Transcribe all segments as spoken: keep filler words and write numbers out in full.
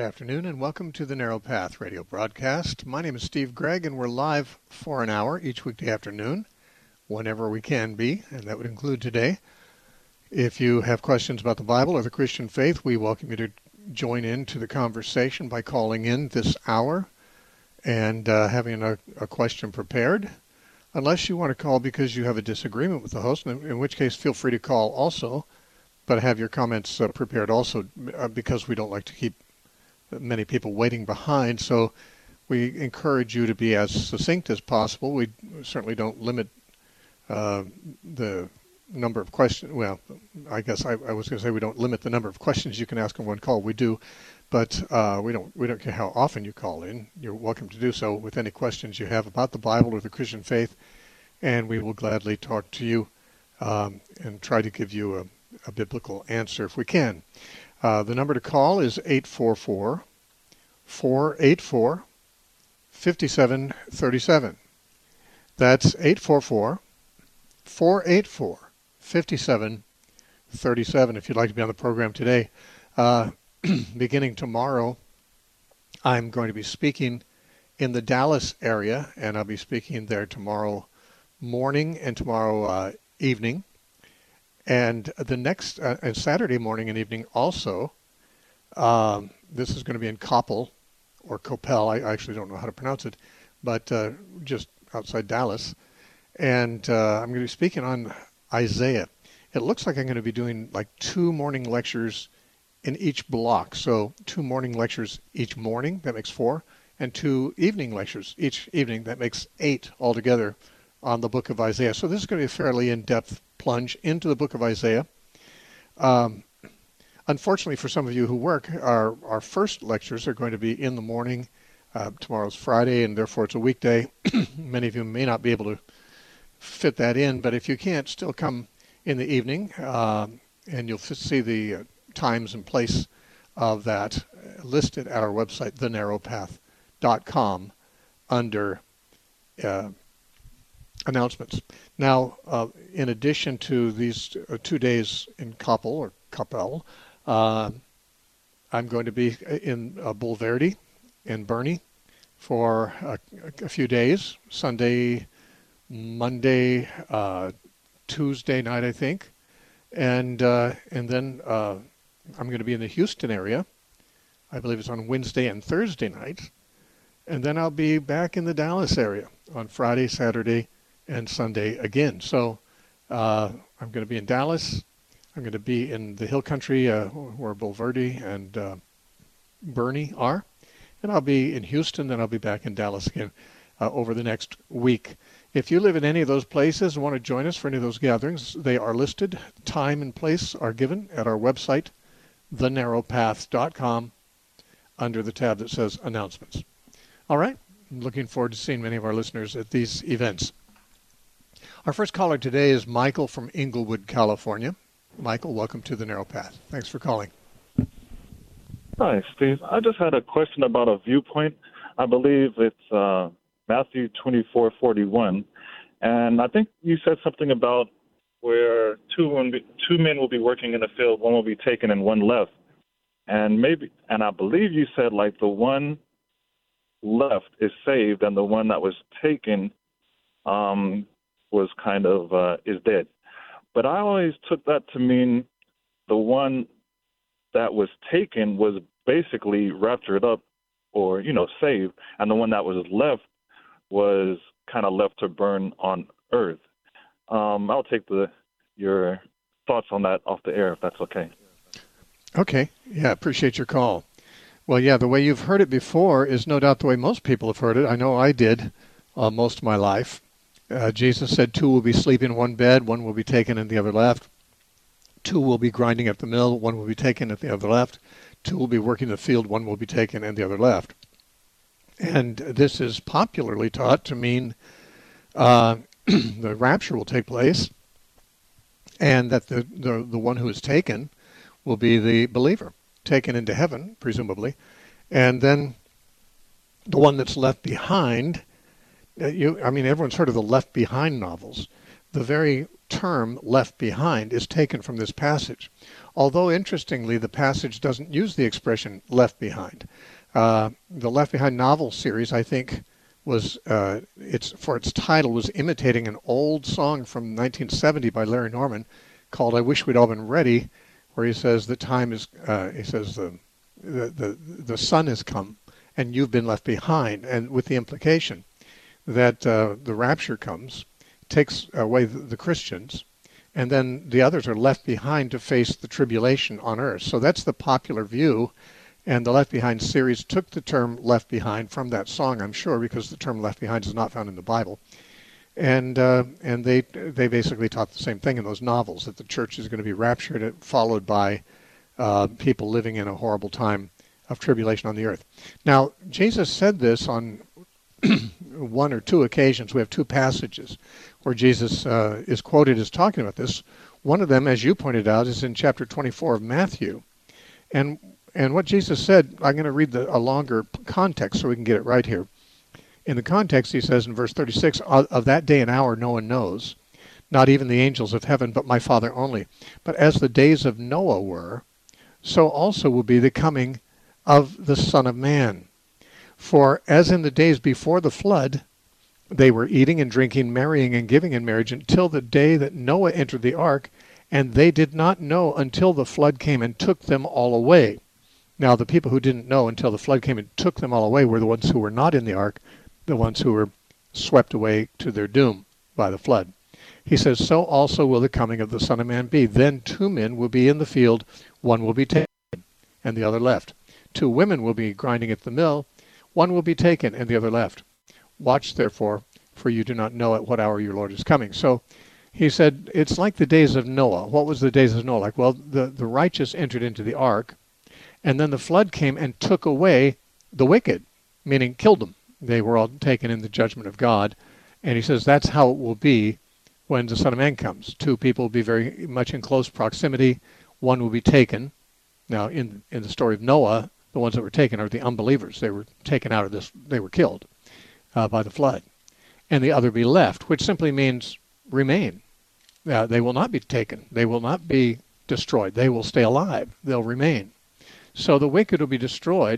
afternoon, and welcome to the Narrow Path radio broadcast. My name is Steve Gregg, and we're live for an hour each weekday afternoon, whenever we can be, and that would include today. If you have questions about the Bible or the Christian faith, we welcome you to join in to the conversation by calling in this hour and uh, having a, a question prepared. Unless you want to call because you have a disagreement with the host, in, in which case feel free to call also, but have your comments uh, prepared also, uh, because we don't like to keep many people waiting behind, so we encourage you to be as succinct as possible. We certainly don't limit uh, the number of questions. Well, I guess I, I was going to say we don't limit the number of questions you can ask in one call. We do, but uh, we don't we don't care how often you call in. You're welcome to do so with any questions you have about the Bible or the Christian faith, and we will gladly talk to you um, and try to give you a, a biblical answer if we can. Uh, the number to call is eight four four, four eight four, five seven three seven. That's eight four four, four eight four, five seven three seven if you'd like to be on the program today. Uh, beginning tomorrow, I'm going to be speaking in the Dallas area, and I'll be speaking there tomorrow morning and tomorrow uh, evening. And the next, uh, and Saturday morning and evening also, um, this is going to be in Coppell, or Coppell, I actually don't know how to pronounce it, but uh, just outside Dallas. And uh, I'm going to be speaking on Isaiah. It looks like I'm going to be doing like two morning lectures in each block. So two morning lectures each morning, that makes four, and two evening lectures each evening, that makes eight altogether on the book of Isaiah. So this is going to be a fairly in-depth plunge into the book of Isaiah. Um, unfortunately for some of you who work, our, our first lectures are going to be in the morning. Uh, tomorrow's Friday, and therefore it's a weekday. Many of you may not be able to fit that in, but if you can't, still come in the evening, um, and you'll see the uh, times and place of that listed at our website, the narrow path dot com, under uh, announcements. Now, uh, in addition to these uh, two days in Coppell or Coppell, uh, I'm going to be in uh, Bulverde in Bernie for a, a few days, Sunday, Monday, uh, Tuesday night, I think, and uh, and then uh, I'm going to be in the Houston area. I believe it's on Wednesday and Thursday night, and then I'll be back in the Dallas area on Friday, Saturday, and Sunday again. So uh, I'm going to be in Dallas. I'm going to be in the Hill Country uh, where Bulverde and uh, Bernie are. And I'll be in Houston, then I'll be back in Dallas again uh, over the next week. If you live in any of those places and want to join us for any of those gatherings, they are listed. Time and place are given at our website, the narrow path dot com, under the tab that says Announcements. All right. I'm looking forward to seeing many of our listeners at these events. Our first caller today is Michael from Inglewood, California. Michael, welcome to the Narrow Path. Thanks for calling. Hi, Steve. I just had a question about a viewpoint. I believe it's uh, Matthew twenty-four forty-one, and I think you said something about where two will be, two men will be working in the field, one will be taken and one left, and maybe, and I believe you said like the one left is saved and the one that was taken um, was kind of uh, is dead. But I always took that to mean the one that was taken was basically raptured up or, you know, saved, and the one that was left was kind of left to burn on earth. Um, I'll take the your thoughts on that off the air, if that's okay. Okay. Yeah, appreciate your call. Well, yeah, the way you've heard it before is no doubt the way most people have heard it. I know I did uh, most of my life. Uh, Jesus said two will be sleeping in one bed, one will be taken and the other left. Two will be grinding at the mill, one will be taken and the other left. Two will be working the field, one will be taken and the other left. And this is popularly taught to mean uh, the rapture will take place and that the, the, the one who is taken will be the believer, taken into heaven, presumably. And then the one that's left behind, uh, you, I mean, everyone's heard of the Left Behind novels. the very term left behind is taken from this passage. Although, interestingly, the passage doesn't use the expression left behind. Uh, the Left Behind novel series, I think, was uh, its for its title was imitating an old song from nineteen seventy by Larry Norman called "I Wish We'd All Been Ready," where he says the time is uh, he says the, the the the sun has come and you've been left behind, and with the implication that uh, the rapture comes, takes away the, the Christians, and then the others are left behind to face the tribulation on earth. So that's the popular view. And the Left Behind series took the term left behind from that song, I'm sure, because the term left behind is not found in the Bible. And uh, and they they basically taught the same thing in those novels, that the church is going to be raptured, followed by uh, people living in a horrible time of tribulation on the earth. Now, Jesus said this on one or two occasions. We have two passages where Jesus uh, is quoted as talking about this. One of them, as you pointed out, is in chapter twenty-four of Matthew. And And what Jesus said, I'm going to read the, a longer context so we can get it right here. In the context, he says in verse thirty-six, of that day and hour no one knows, not even the angels of heaven, but my Father only. But as the days of Noah were, so also will be the coming of the Son of Man. For as in the days before the flood, they were eating and drinking, marrying and giving in marriage until the day that Noah entered the ark, and they did not know until the flood came and took them all away. Now, the people who didn't know until the flood came and took them all away were the ones who were not in the ark, the ones who were swept away to their doom by the flood. He says, so also will the coming of the Son of Man be. Then two men will be in the field, one will be taken, and the other left. Two women will be grinding at the mill, one will be taken, and the other left. Watch, therefore, for you do not know at what hour your Lord is coming. So he said, it's like the days of Noah. What was the days of Noah like? Well, the, the righteous entered into the ark, and then the flood came and took away the wicked, meaning killed them. They were all taken in the judgment of God. And he says that's how it will be when the Son of Man comes. Two people will be very much in close proximity. One will be taken. Now, in in the story of Noah, the ones that were taken are the unbelievers. They were taken out of this. They were killed uh, by the flood. And the other be left, which simply means remain. Uh, they will not be taken. They will not be destroyed. They will stay alive. They'll remain. So the wicked will be destroyed,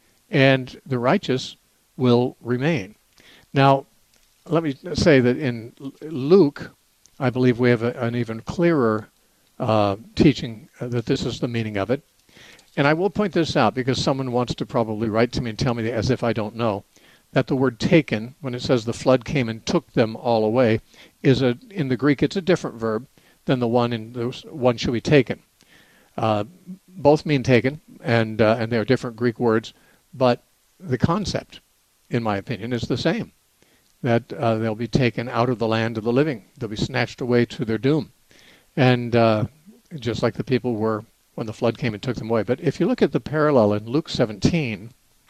and the righteous will remain. Now, let me say that in Luke, I believe we have a, an even clearer uh, teaching uh, that this is the meaning of it. And I will point this out because someone wants to probably write to me and tell me as if I don't know, that the word taken, when it says the flood came and took them all away, is a in the Greek, it's a different verb than the one in the one shall be taken. Uh, both mean taken, and uh, and they are different Greek words, but the concept, in my opinion, is the same. That uh, they'll be taken out of the land of the living. They'll be snatched away to their doom. And uh, just like the people were when the flood came and took them away. But if you look at the parallel in Luke seventeen,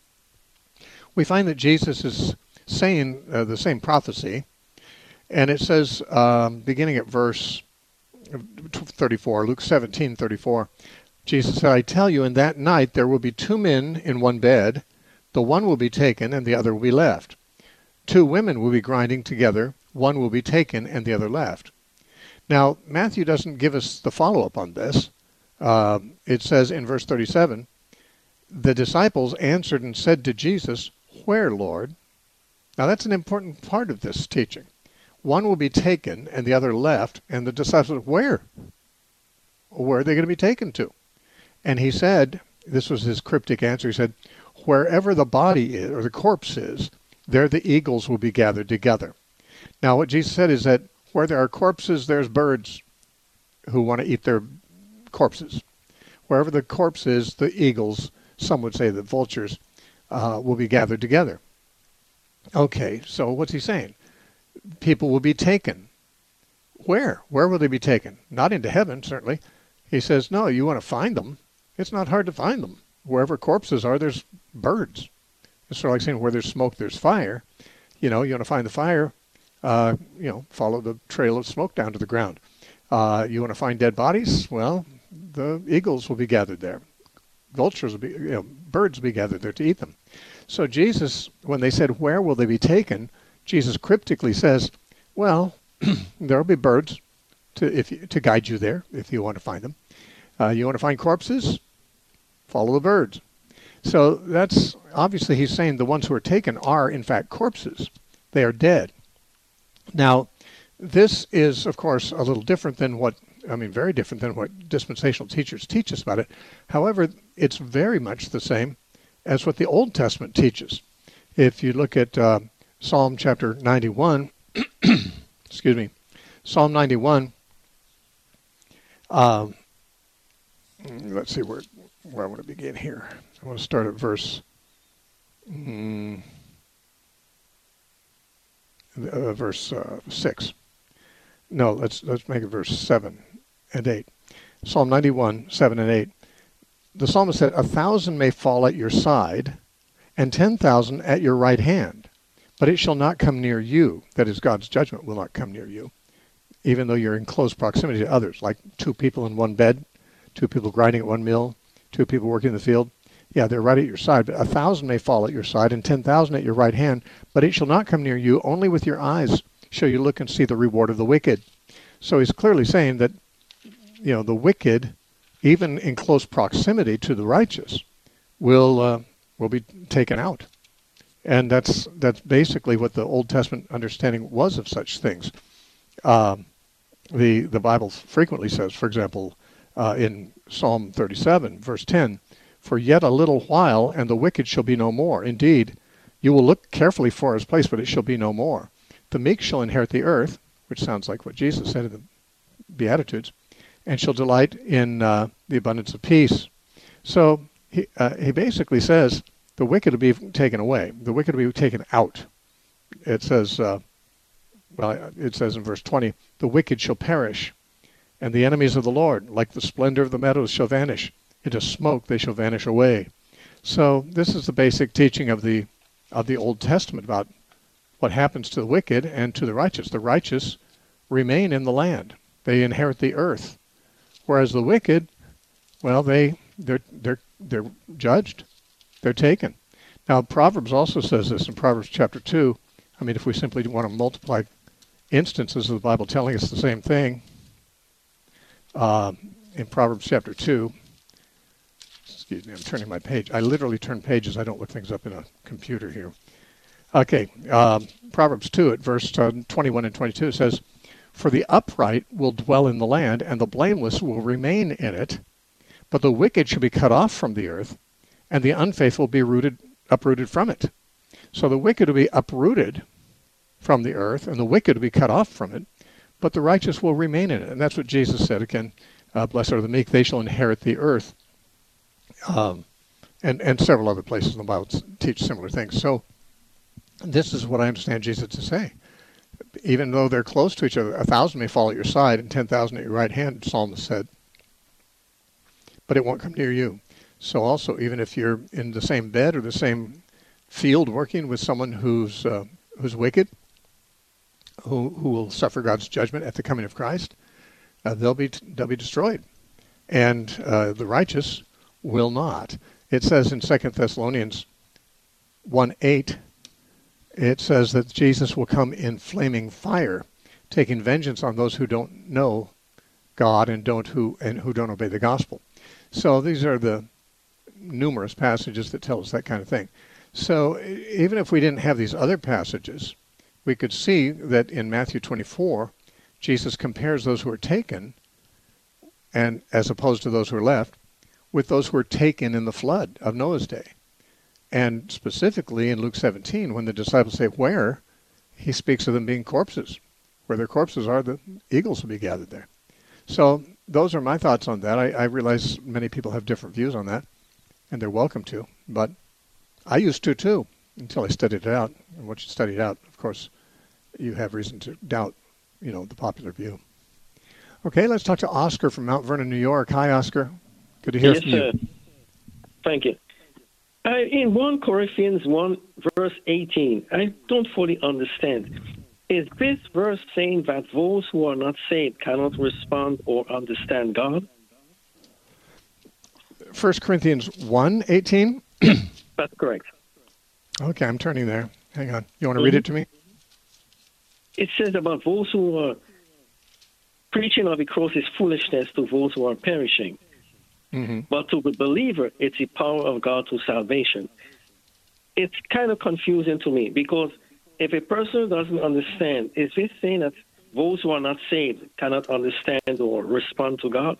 we find that Jesus is saying uh, the same prophecy. And it says, um, beginning at verse thirty-four, Luke seventeen thirty-four, Jesus said, I tell you, in that night there will be two men in one bed. The one will be taken and the other will be left. Two women will be grinding together. One will be taken and the other left. Now, Matthew doesn't give us the follow-up on this. Uh, it says in verse thirty-seven, the disciples answered and said to Jesus, where, Lord? Now, that's an important part of this teaching. One will be taken and the other left, and the disciples, where? Where are they going to be taken to? And he said, this was his cryptic answer, he said, wherever the body is, or the corpse is, there the eagles will be gathered together. Now, what Jesus said is that where there are corpses, there's birds who want to eat their corpses. Wherever the corpse is, the eagles, some would say the vultures, uh, will be gathered together. Okay, so what's he saying? People will be taken. Where? Where will they be taken? Not into heaven, certainly. He says, no, you want to find them. It's not hard to find them. Wherever corpses are, there's birds. It's sort of like saying where there's smoke, there's fire. You know, you want to find the fire, uh, you know, follow the trail of smoke down to the ground. Uh, you want to find dead bodies? Well, the eagles will be gathered there. Vultures will be, you know, birds will be gathered there to eat them. So Jesus, when they said, where will they be taken? Jesus cryptically says, well, there will be birds to if you, to guide you there if you want to find them. Uh, you want to find corpses? Follow the birds. So that's obviously he's saying the ones who are taken are in fact corpses. They are dead. Now, this is of course a little different than what I mean, very different than what dispensational teachers teach us about it. However, it's very much the same as what the Old Testament teaches. If you look at uh, Psalm chapter ninety-one, excuse me, Psalm ninety-one. Um, let's see where where I want to begin here. I want to start at verse mm, uh, verse uh, six. No, let's let's make it verse seven and eight. Psalm ninety-one, seven and eight. The psalmist said, "A thousand may fall at your side, and ten thousand at your right hand, but it shall not come near you." That is, God's judgment will not come near you, even though you're in close proximity to others, like two people in one bed, two people grinding at one mill, two people working in the field. Yeah, they're right at your side, but a thousand may fall at your side, and ten thousand at your right hand, but it shall not come near you. Only with your eyes shall you look and see the reward of the wicked. So he's clearly saying that, you know, the wicked, even in close proximity to the righteous, will uh, will be taken out. And that's that's basically what the Old Testament understanding was of such things. Um, the the Bible frequently says, for example, uh, in Psalm thirty-seven, verse ten, "For yet a little while, and the wicked shall be no more. Indeed, you will look carefully for his place, but it shall be no more. The meek shall inherit the earth," which sounds like what Jesus said in the Beatitudes, "and shall delight in uh, the abundance of peace." So he, uh, he basically says the wicked will be taken away. The wicked will be taken out. It says, uh, well, it says in verse twenty, "The wicked shall perish, and the enemies of the Lord, like the splendor of the meadows, shall vanish. Into smoke they shall vanish away." So this is the basic teaching of the of the Old Testament about what happens to the wicked and to the righteous. The righteous remain in the land. They inherit the earth. Whereas the wicked, well, they they're they're they're judged. They're taken. Now Proverbs also says this in Proverbs chapter two. I mean, if we simply want to multiply instances of the Bible telling us the same thing, uh, in Proverbs chapter two, excuse me, I'm turning my page. I literally turn pages. I don't look things up in a computer here. Okay, um, Proverbs two at verse uh, twenty-one and twenty-two says, "For the upright will dwell in the land, and the blameless will remain in it. But the wicked shall be cut off from the earth, and the unfaithful be rooted, uprooted from it." So the wicked will be uprooted from the earth, and the wicked will be cut off from it, but the righteous will remain in it. And that's what Jesus said again, uh, "Blessed are the meek, they shall inherit the earth." Um, and, and several other places in the Bible teach similar things. So this is what I understand Jesus to say. Even though they're close to each other, a thousand may fall at your side and ten thousand at your right hand, Psalmist said, but it won't come near you. So also, even if you're in the same bed or the same field working with someone who's uh, who's wicked, who who will suffer God's judgment at the coming of Christ, uh, they'll be they'll be destroyed, and uh, the righteous will not. It says in Second Thessalonians one eight, it says that Jesus will come in flaming fire, taking vengeance on those who don't know God and don't who and who don't obey the gospel. So these are the numerous passages that tell us that kind of thing. So even if we didn't have these other passages, we could see that in Matthew twenty-four, Jesus compares those who are taken, and as opposed to those who are left, with those who were taken in the flood of Noah's day. And specifically in Luke seventeen, when the disciples say, "Where?" he speaks of them being corpses. Where their corpses are, the eagles will be gathered there. So those are my thoughts on that. I, I realize many people have different views on that, and they're welcome to. But I used to, too, until I studied it out. And once you study it out, of course, you have reason to doubt, you know, the popular view. Okay, let's talk to Oscar from Mount Vernon, New York. Hi, Oscar. Good to hear yes, from you. Yes, sir. Thank you. Uh, in First Corinthians one, verse eighteen, I don't fully understand. Is this verse saying that those who are not saved cannot respond or understand God? First Corinthians one eighteen? That's correct. Okay, I'm turning there. Hang on. You want to mm-hmm. read it to me? it says about those who are preaching of the cross is foolishness to those who are perishing. Mm-hmm. But to the believer, it's the power of God to salvation. It's kind of confusing to me because if a person doesn't understand, is this saying that those who are not saved cannot understand or respond to God?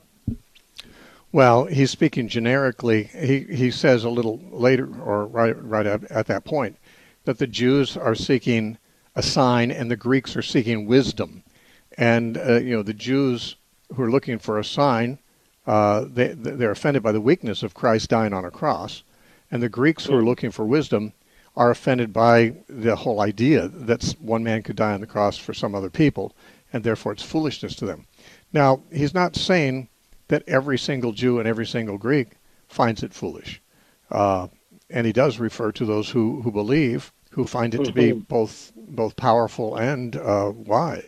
Well, he's speaking generically. He he says a little later, or right right at, at that point, that the Jews are seeking a sign and the Greeks are seeking wisdom. And, uh, you know, the Jews who are looking for a sign, uh, they, they're offended by the weakness of Christ dying on a cross. And the Greeks who are looking for wisdom are offended by the whole idea that one man could die on the cross for some other people, and therefore it's foolishness to them. Now, he's not saying that every single Jew and every single Greek finds it foolish. Uh, and he does refer to those who, who believe, who find it to be both both powerful and uh, wise.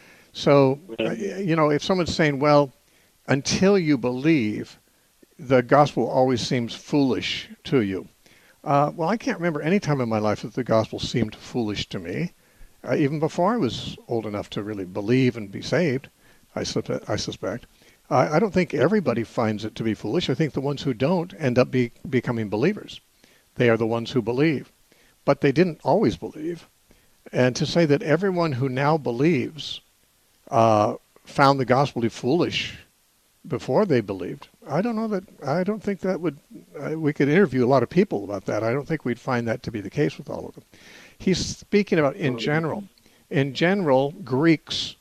So, uh, you know, if someone's saying, well, until you believe, the gospel always seems foolish to you. Uh, well, I can't remember any time in my life that the gospel seemed foolish to me, uh, even before I was old enough to really believe and be saved, I, su- I suspect. Uh, I don't think everybody finds it to be foolish. I think the ones who don't end up be, becoming believers. They are the ones who believe. But they didn't always believe. And to say that everyone who now believes uh, found the gospel to be foolish before they believed, I don't know that, I don't think that would, uh, we could interview a lot of people about that. I don't think we'd find that to be the case with all of them. He's speaking about in general. In general, Greeks,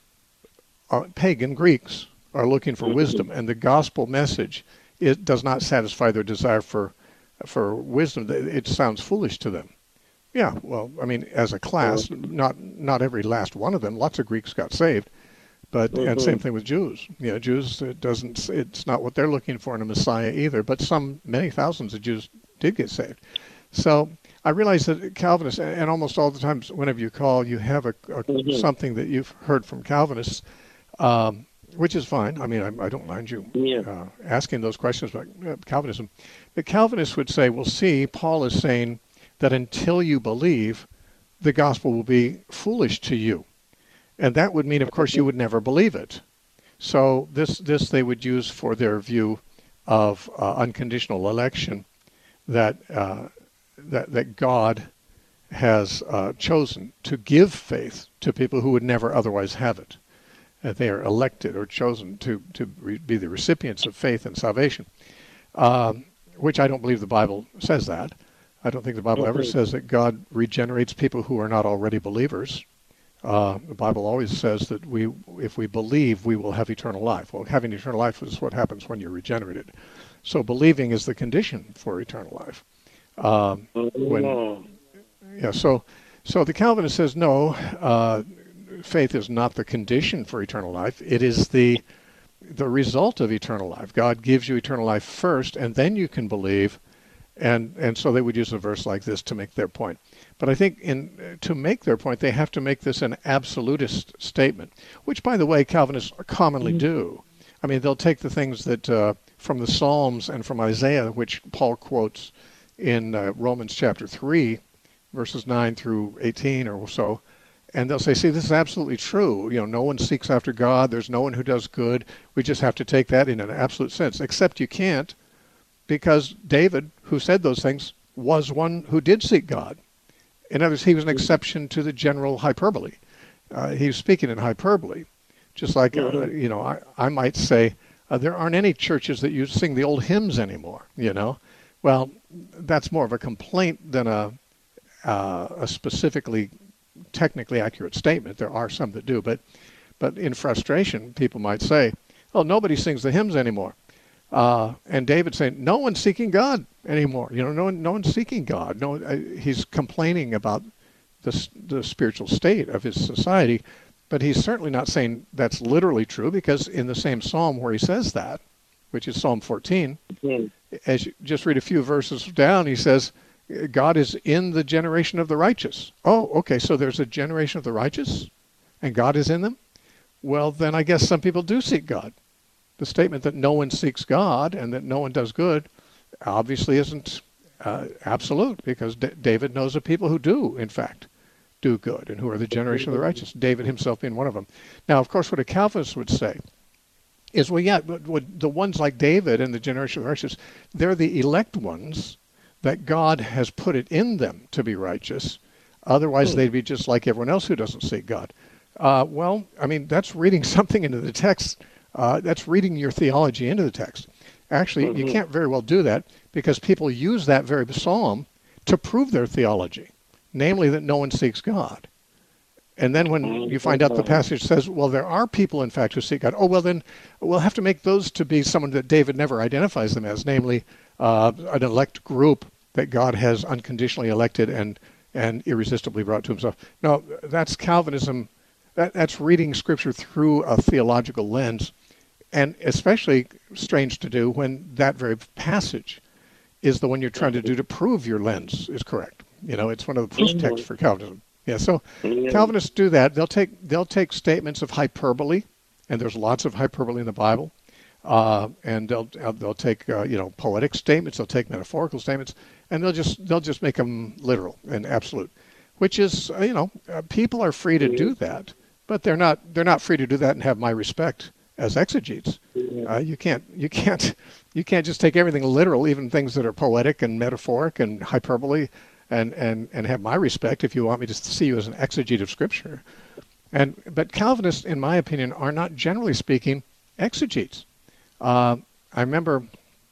uh, pagan Greeks, are looking for wisdom, and the gospel message, it does not satisfy their desire for for wisdom. It sounds foolish to them. Yeah, well, I mean, as a class, not not every last one of them. Lots of Greeks got saved, but mm-hmm. and same thing with Jews. You know, Jews, it doesn't. It's not what they're looking for in a Messiah either. But some, many thousands of Jews did get saved. So I realize that Calvinists, and almost all the times, whenever you call, you have a, a mm-hmm. something that you've heard from Calvinists. Um, Which is fine. I mean, I, I don't mind you yeah. uh, asking those questions about uh, Calvinism. But Calvinists would say, well, see, Paul is saying that until you believe, the gospel will be foolish to you. And that would mean, of course, you would never believe it. So this, this they would use for their view of uh, unconditional election, that, uh, that, that God has uh, chosen to give faith to people who would never otherwise have it. That they are elected or chosen to, to re- be the recipients of faith and salvation, um, which I don't believe the Bible says that. I don't think the Bible ever says that God regenerates people who are not already believers. Uh, the Bible always says that we, if we believe, we will have eternal life. Well, having eternal life is what happens when you're regenerated. So believing is the condition for eternal life. Um, when, yeah, so, so the Calvinist says, no, uh, faith is not the condition for eternal life. It is the the result of eternal life. God gives you eternal life first, and then you can believe. And and so they would use a verse like this to make their point. But I think in to make their point, they have to make this an absolutist statement, which, by the way, Calvinists commonly do. I mean, they'll take the things that uh, from the Psalms and from Isaiah, which Paul quotes in uh, Romans chapter three, verses nine through eighteen or so, and they'll say, see, this is absolutely true. You know, no one seeks after God. There's no one who does good. We just have to take that in an absolute sense. Except you can't, because David, who said those things, was one who did seek God. In other words, he was an exception to the general hyperbole. Uh, he was speaking in hyperbole. Just like, uh, you know, I, I might say, uh, there aren't any churches that you sing the old hymns anymore, you know. Well, that's more of a complaint than a, uh, a specifically technically accurate statement. There are some that do, but but in frustration, people might say, oh, nobody sings the hymns anymore. Uh, and David saying, no one's seeking God anymore. You know, no one, no one's seeking God. No, uh, he's complaining about the, the spiritual state of his society, but he's certainly not saying that's literally true, because in the same psalm where he says that, which is Psalm fourteen, mm-hmm. as you just read a few verses down, he says, God is in the generation of the righteous. Oh, okay, so there's a generation of the righteous, and God is in them? Well, then I guess some people do seek God. The statement that no one seeks God and that no one does good obviously isn't uh, absolute, because D- David knows of people who do, in fact, do good, and who are the generation of the righteous, David himself being one of them. Now, of course, what a Calvinist would say is, well, yeah, but, but the ones like David and the generation of the righteous, they're the elect ones that God has put it in them to be righteous. Otherwise, they'd be just like everyone else who doesn't seek God. Uh, well, I mean, that's reading something into the text. Uh, that's reading your theology into the text. Actually, mm-hmm. you can't very well do that because people use that very psalm to prove their theology, namely that no one seeks God. And then when you find out the passage says, well, there are people, in fact, who seek God, oh, well, then we'll have to make those to be someone that David never identifies them as, namely uh, an elect group that God has unconditionally elected and, and irresistibly brought to himself. No, that's Calvinism. That, that's reading Scripture through a theological lens, and especially strange to do when that very passage is the one you're trying to do to prove your lens is correct. You know, it's one of the proof texts for Calvinism. Yeah, so Calvinists do that. They'll take they'll take statements of hyperbole, and there's lots of hyperbole in the Bible, uh, and they'll they'll take uh, you know poetic statements, they'll take metaphorical statements, and they'll just they'll just make them literal and absolute, which is uh, you know uh, people are free to do that, but they're not they're not free to do that and have my respect as exegetes. Uh, you can't you can't you can't just take everything literal, even things that are poetic and metaphoric and hyperbole. And, and, and have my respect if you want me to see you as an exegete of Scripture. And but Calvinists, in my opinion, are not, generally speaking, exegetes. Uh, I remember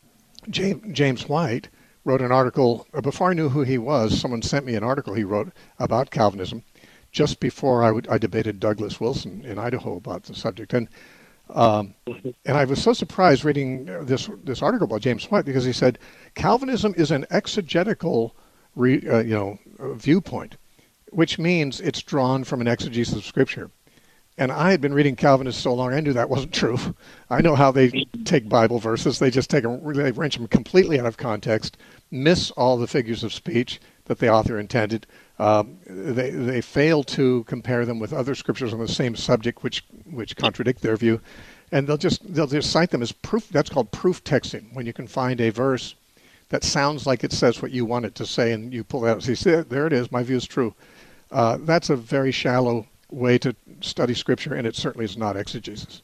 James, James White wrote an article, before I knew who he was, someone sent me an article he wrote about Calvinism just before I, would, I debated Douglas Wilson in Idaho about the subject. And um, and I was so surprised reading this, this article about James White because he said, Calvinism is an exegetical Re, uh, you know, viewpoint, which means it's drawn from an exegesis of Scripture. And I had been reading Calvinists so long, I knew that wasn't true. I know how they take Bible verses. They just take them, they wrench them completely out of context, miss all the figures of speech that the author intended. Um, they they fail to compare them with other scriptures on the same subject, which which contradict their view. And they'll just they'll just cite them as proof. That's called proof texting, when you can find a verse that sounds like it says what you want it to say, and you pull it out and say, see, there it is, my view is true. Uh, that's a very shallow way to study Scripture, and it certainly is not exegesis.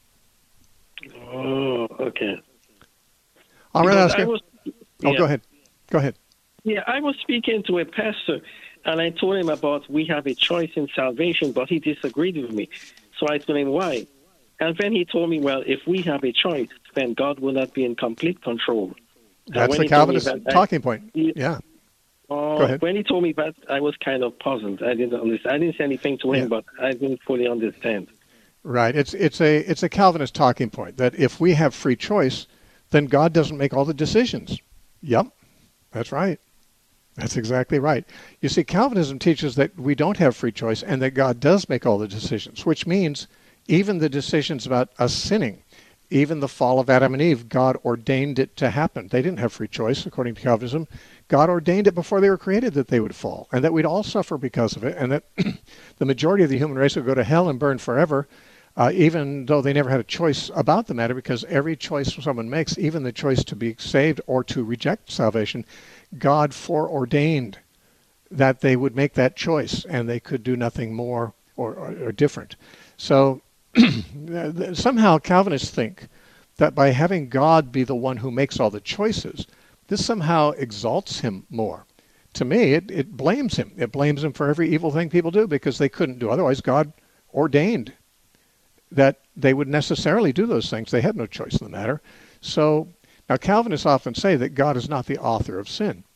Oh, okay. All right, Oscar. Was, oh, yeah. go ahead. Go ahead. Yeah, I was speaking to a pastor, and I told him about we have a choice in salvation, but he disagreed with me. So I told him why. And then he told me, well, if we have a choice, then God will not be in complete control. That's the Calvinist that, talking I, point. Yeah. Uh, Go ahead. When he told me that, I was kind of puzzled. I didn't understand. I didn't say anything to him, yeah. but I didn't fully understand. Right. It's it's a it's a Calvinist talking point that if we have free choice, then God doesn't make all the decisions. Yep, that's right. That's exactly right. You see, Calvinism teaches that we don't have free choice and that God does make all the decisions, which means even the decisions about us sinning. Even the fall of Adam and Eve, God ordained it to happen. They didn't have free choice, according to Calvinism. God ordained it before they were created that they would fall, and that we'd all suffer because of it, and that the majority of the human race would go to hell and burn forever, uh, even though they never had a choice about the matter, because every choice someone makes, even the choice to be saved or to reject salvation, God foreordained that they would make that choice, and they could do nothing more or, or, or different. So somehow Calvinists think that by having God be the one who makes all the choices, this somehow exalts him more. To me, it, it blames him. It blames him for every evil thing people do because they couldn't do otherwise. God ordained that they would necessarily do those things. They had no choice in the matter. So now Calvinists often say that God is not the author of sin.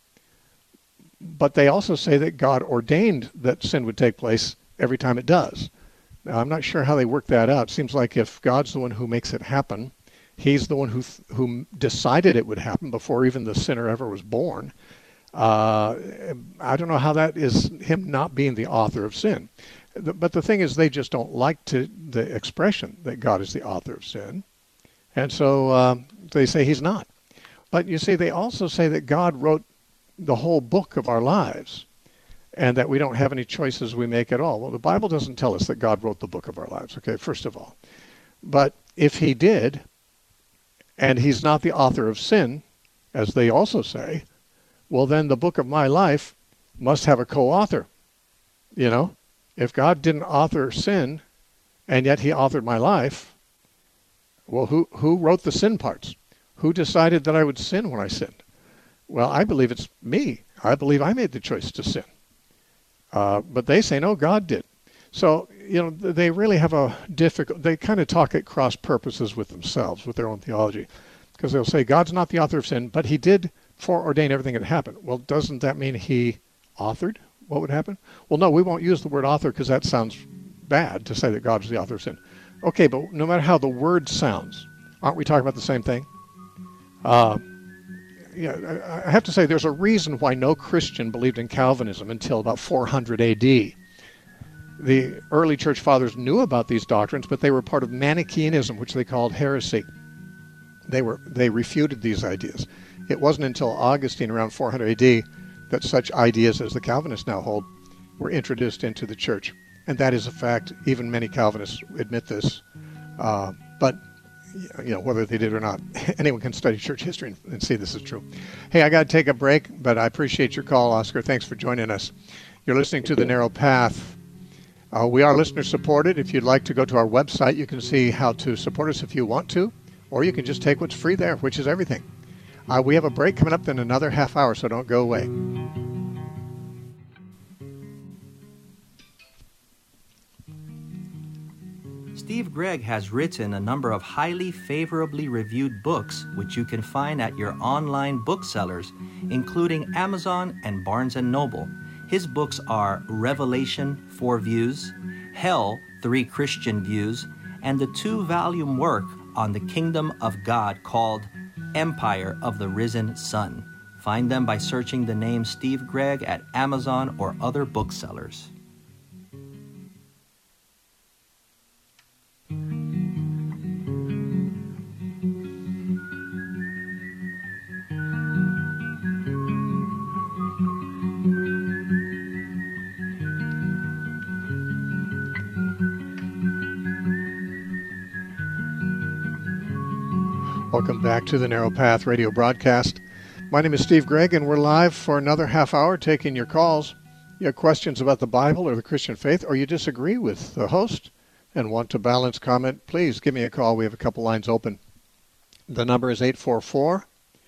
But they also say that God ordained that sin would take place every time it does. Now, I'm not sure how they work that out. It seems like if God's the one who makes it happen, he's the one who th- who decided it would happen before even the sinner ever was born. Uh, I don't know how that is him not being the author of sin. The, but the thing is, they just don't like to, the expression that God is the author of sin. And so uh, they say he's not. But you see, they also say that God wrote the whole book of our lives, and that we don't have any choices we make at all. Well, the Bible doesn't tell us that God wrote the book of our lives, okay, first of all. But if he did, and he's not the author of sin, as they also say, well, then the book of my life must have a co-author, you know? if God didn't author sin, and yet he authored my life, well, who, who wrote the sin parts? Who decided that I would sin when I sinned? Well, I believe it's me. I believe I made the choice to sin. Uh, but they say, no, God did. So, you know, they really have a difficult, they kind of talk at cross purposes with themselves, with their own theology. Because they'll say, God's not the author of sin, but he did foreordain everything that happened. Well, doesn't that mean he authored what would happen? Well, no, we won't use the word author because that sounds bad to say that God's the author of sin. Okay, but no matter how the word sounds, aren't we talking about the same thing? Uh, yeah, I have to say there's a reason why no Christian believed in Calvinism until about four hundred A D. The early church fathers knew about these doctrines, but they were part of Manichaeanism, which they called heresy. They were they refuted these ideas. It wasn't until Augustine around four hundred A D that such ideas as the Calvinists now hold were introduced into the church. And that is a fact. Even many Calvinists admit this. Uh, but, you know, whether they did or not, anyone can study church history and, and see this is true. Hey, I got to take a break, but I appreciate your call, Oscar. Thanks for joining us. You're listening to The Narrow Path. Uh, we are listener-supported. If you'd like to go to our website, you can see how to support us if you want to, or you can just take what's free there, which is everything. Uh, we have a break coming up in another half hour, so don't go away. Steve Gregg has written a number of highly favorably reviewed books, which you can find at your online booksellers, including Amazon and Barnes and Noble. His books are Revelation, Four Views, Hell, Three Christian Views, and the two-volume work on the Kingdom of God called Empire of the Risen Sun. Find them by searching the name Steve Gregg at Amazon or other booksellers. Welcome back to the Narrow Path radio broadcast. My name is Steve Gregg, and we're live for another half hour taking your calls. You have questions about the Bible or the Christian faith, or you disagree with the host and want to balance comment, please give me a call. We have a couple lines open. The number is eight four four,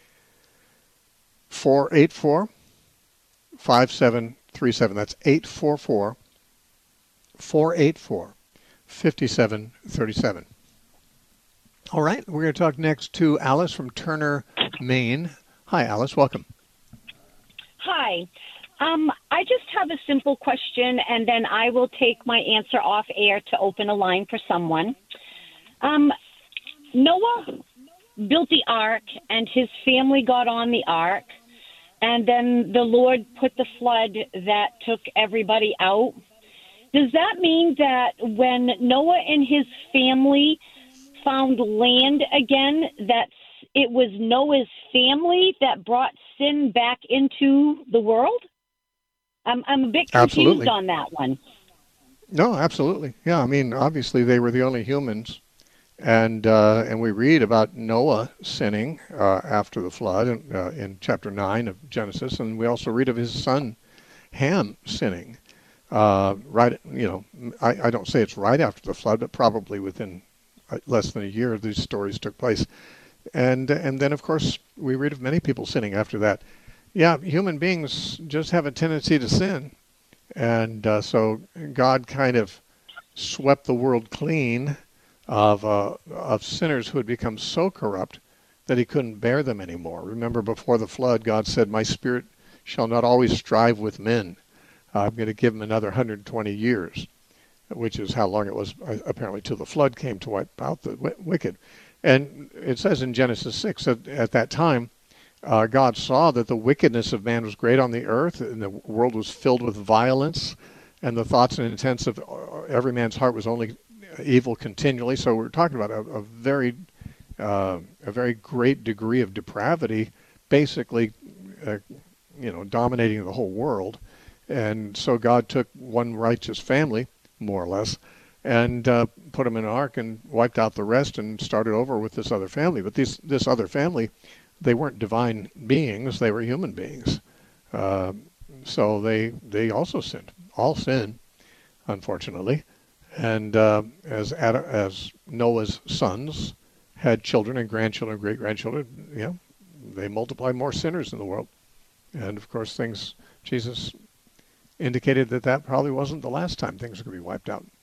four eight four, five seven three seven. That's eight four four, four eight four, five seven three seven. All right, we're going to talk next to Alice from Turner, Maine. Hi, Alice. Welcome. Hi. Um, I just have a simple question, and then I will take my answer off air to open a line for someone. Um, Noah built the ark, and his family got on the ark, and then the Lord put the flood that took everybody out. Does that mean that when Noah and his family found land again, that it was Noah's family that brought sin back into the world? I'm I'm a bit confused Absolutely. on that one. No, absolutely. Yeah, I mean, obviously they were the only humans, and uh, and we read about Noah sinning uh, after the flood in, uh, in chapter nine of Genesis, and we also read of his son Ham sinning. Uh, right, you know, I, I don't say it's right after the flood, but probably within less than a year these stories took place. And and then, of course, we read of many people sinning after that. Yeah, human beings just have a tendency to sin. And uh, so God kind of swept the world clean of uh, of sinners who had become so corrupt that he couldn't bear them anymore. Remember, before the flood, God said, "My spirit shall not always strive with men. Uh, I'm going to give them another one hundred twenty years." Which is how long it was uh, apparently till the flood came to wipe out the w- wicked. And it says in Genesis six that at that time, uh, God saw that the wickedness of man was great on the earth, and the world was filled with violence, and the thoughts and intents of every man's heart was only evil continually. So we're talking about a, a very, uh, a very great degree of depravity, basically, uh, you know, dominating the whole world. And so God took one righteous family, more or less, and uh, put them in an ark and wiped out the rest and started over with this other family. But these, this other family, they weren't divine beings, they were human beings. Uh, so they they also sinned, all sin. unfortunately. And uh, as Adam, as Noah's sons had children and grandchildren, great-grandchildren, you know, they multiplied more sinners in the world. And, of course, things, Jesus indicated that that probably wasn't the last time things were going to be wiped out.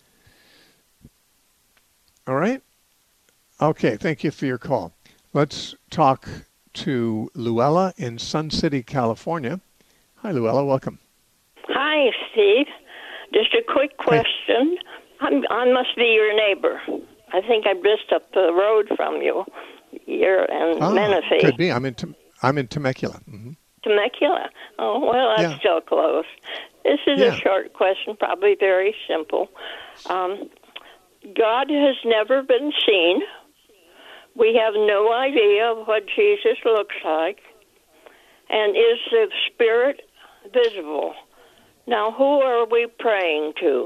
All right? Okay, thank you for your call. Let's talk to Luella in Sun City, California. Hi, Luella. Welcome. Hi, Steve. Just a quick question. I'm, I must be your neighbor. I think I'm just up the road from you. You're in Oh, Menifee. could be. I'm in, Tem- I'm in Temecula. Mm-hmm. Temecula. Oh, well, that's Yeah. still close. This is Yeah. a short question, probably very simple. Um, God has never been seen. We have no idea of what Jesus looks like. And is the Spirit visible? Now, who are we praying to?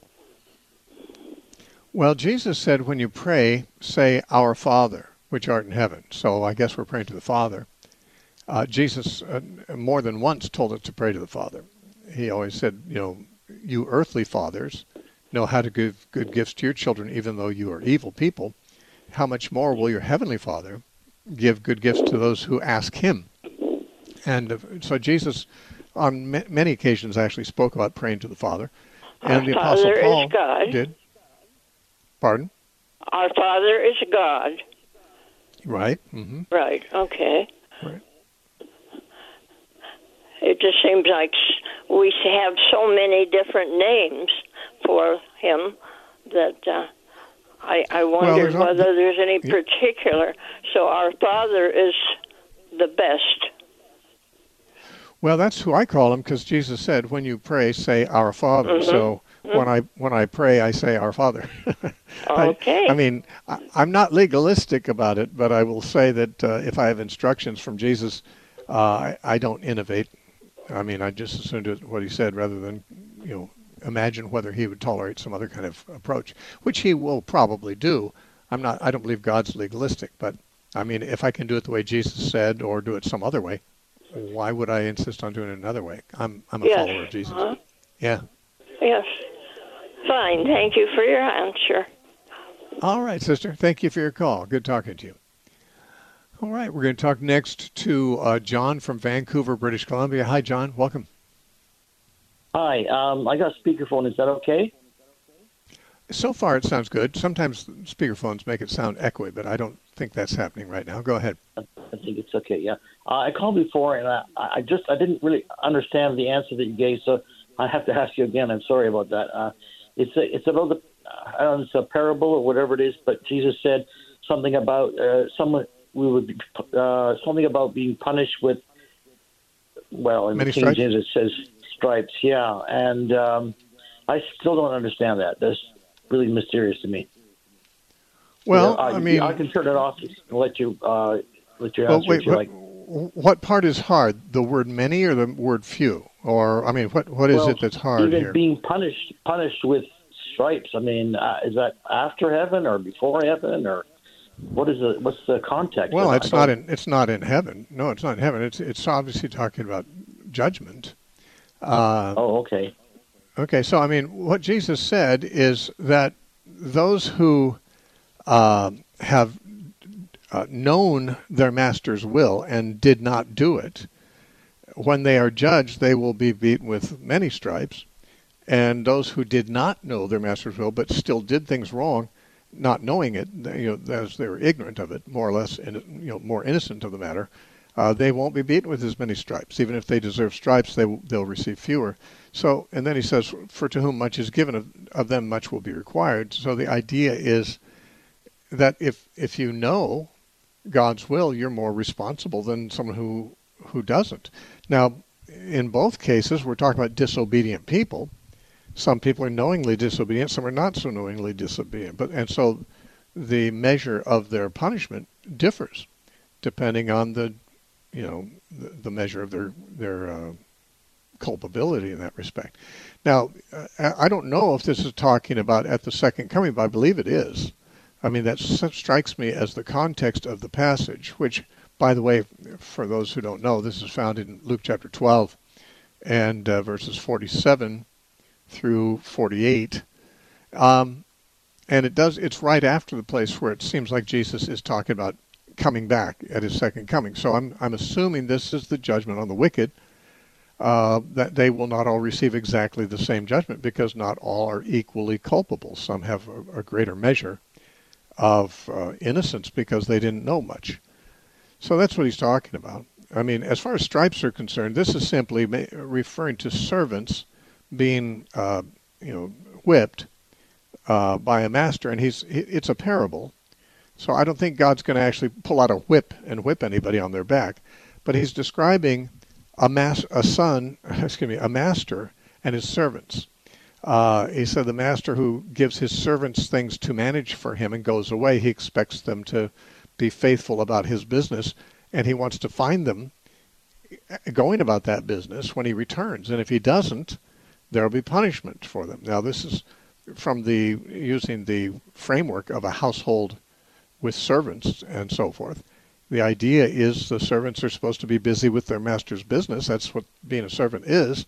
Well, Jesus said when you pray, say, Our Father, which art in heaven. So I guess we're praying to the Father. Uh, Jesus uh, more than once told us to pray to the Father. He always said, you know, you earthly fathers know how to give good gifts to your children, even though you are evil people. How much more will your heavenly Father give good gifts to those who ask him? And uh, so Jesus, on ma- many occasions, actually spoke about praying to the Father. And Our the Apostle Father Paul is God. did. Pardon? Our Father is God. Right. Mm-hmm. Right, okay. Right. It just seems like we have so many different names for him that uh, I, I wondered there's al- whether there's any yeah. particular. So our Father is the best. Well, that's who I call him because Jesus said, when you pray, say, Our Father. Mm-hmm. So Mm-hmm. when I when I pray, I say, Our Father. Okay. I, I mean, I, I'm not legalistic about it, but I will say that uh, if I have instructions from Jesus, uh, I, I don't innovate. I mean, I just assume do what he said rather than, you know, imagine whether he would tolerate some other kind of approach, which he will probably do. I'm not. I don't believe God's legalistic, but I mean, if I can do it the way Jesus said or do it some other way, why would I insist on doing it another way? I'm I'm a Yes. follower of Jesus. Uh-huh. Yeah. Yes. Fine. Thank you for your answer. All right, sister. Thank you for your call. Good talking to you. All right, we're going to talk next to uh, John from Vancouver, British Columbia. Hi, John. Welcome. Hi. Um, I got speakerphone. Is that okay? So far, it sounds good. Sometimes speakerphones make it sound echoey, but I don't think that's happening right now. Go ahead. I think it's okay. Yeah. Uh, I called before, and I, I just I didn't really understand the answer that you gave, so I have to ask you again. I'm sorry about that. Uh, it's a, it's about the I don't know, it's a parable or whatever it is, but Jesus said something about uh, someone we would be, uh, something about being punished with. Well, in Many King stripes? James it says stripes. Yeah, and um, I still don't understand that. That's really mysterious to me. Well, Yeah, I mean, I can turn it off and let you uh, let you well, answer wait, if you what, like. what part is hard? The word many or the word few? Or, I mean, what what is Well, it that's hard even here? being punished punished with stripes. I mean, uh, is that after heaven or before heaven, or what is the what's the context? Well, of it's I not don't- in it's not in heaven. No, it's not in heaven. It's it's obviously talking about judgment. Uh, Oh, okay. Okay, so I mean, what Jesus said is that those who uh, have uh, known their master's will and did not do it, when they are judged, they will be beaten with many stripes. And those who did not know their master's will but still did things wrong, not knowing it, you know, as they were ignorant of it, more or less, you know, more innocent of the matter, uh, they won't be beaten with as many stripes. Even if they deserve stripes, they they'll receive fewer. So, and then he says, "For to whom much is given, of, of them much will be required." So the idea is that if if you know God's will, you're more responsible than someone who who doesn't. Now, in both cases, we're talking about disobedient people. Some people are knowingly disobedient, some are not so knowingly disobedient. But and so the measure of their punishment differs depending on the, you know, the, the measure of their their uh, culpability in that respect. Now, uh, I don't know if this is talking about at the second coming, but I believe it is. I mean, that strikes me as the context of the passage, which, by the way, for those who don't know, this is found in Luke chapter twelve and uh, verses forty-seven through forty-eight. Um, and it does, it's right after the place where it seems like Jesus is talking about coming back at his second coming. So I'm, I'm assuming this is the judgment on the wicked, uh, that they will not all receive exactly the same judgment because not all are equally culpable. Some have a, a greater measure of uh, innocence because they didn't know much. So that's what he's talking about. I mean, as far as stripes are concerned, this is simply ma- referring to servants being, uh, you know, whipped uh, by a master, and he's it's a parable. So I don't think God's going to actually pull out a whip and whip anybody on their back, but he's describing a mas- a son, excuse me, a master and his servants. Uh, he said the master who gives his servants things to manage for him and goes away, he expects them to be faithful about his business, and he wants to find them going about that business when he returns. And if he doesn't, there will be punishment for them. Now, this is from the using the framework of a household with servants and so forth. The idea is the servants are supposed to be busy with their master's business. That's what being a servant is.